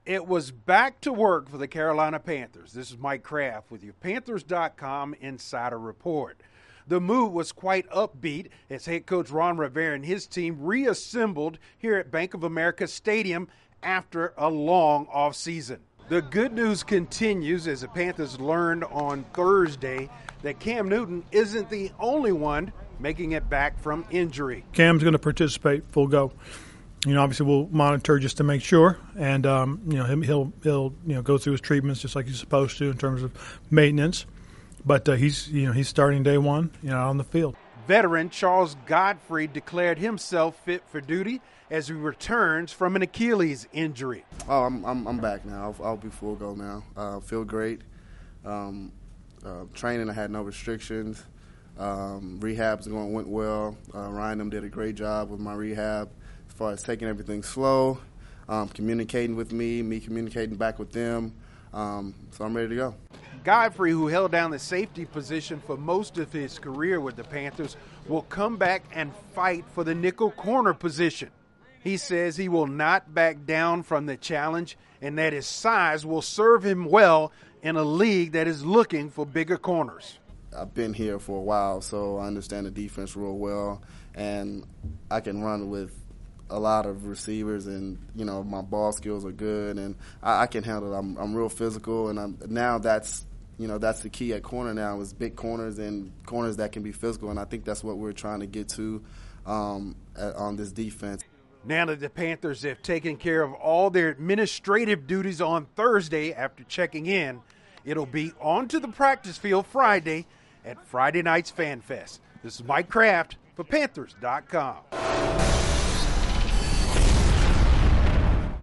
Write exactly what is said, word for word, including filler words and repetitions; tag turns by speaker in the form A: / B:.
A: It was back to work for the Carolina Panthers. This is Mike Kraft with your Panthers dot com Insider Report. The mood was quite upbeat as head coach Ron Rivera and his team reassembled here at Bank of America Stadium after a long offseason. The good news continues as the Panthers learned on Thursday that Cam Newton isn't the only one making it back from injury.
B: Cam's going to participate full go. You know, obviously we'll monitor just to make sure, and um, you know he'll he'll he'll you know go through his treatments just like he's supposed to in terms of maintenance. But uh, he's you know he's starting day one, you know, on the field.
A: Veteran Charles Godfrey declared himself fit for duty as he returns from an Achilles injury.
C: Oh, I'm I'm, I'm back now. I'll, I'll be full go now. Uh, feel great. Um, uh, training, I had no restrictions. Um, rehab's going went well. Uh, Ryan them did a great job with my rehab. As far as taking everything slow, um, communicating with me, me communicating back with them. Um, so I'm ready to go.
A: Godfrey, who held down the safety position for most of his career with the Panthers, will come back and fight for the nickel corner position. He says he will not back down from the challenge and that his size will serve him well in a league that is looking for bigger corners.
C: I've been here for a while, so I understand the defense real well, and I can run with a lot of receivers, and you know my ball skills are good, and I, I can handle it. I'm, I'm real physical, and I'm, now that's you know that's the key at corner now is big corners and corners that can be physical, and I think that's what we're trying to get to um, at, on this defense.
A: Now that the Panthers have taken care of all their administrative duties on Thursday after checking in, it'll be on to the practice field Friday at Friday night's Fan Fest. This is Mike Kraft for Panthers dot com.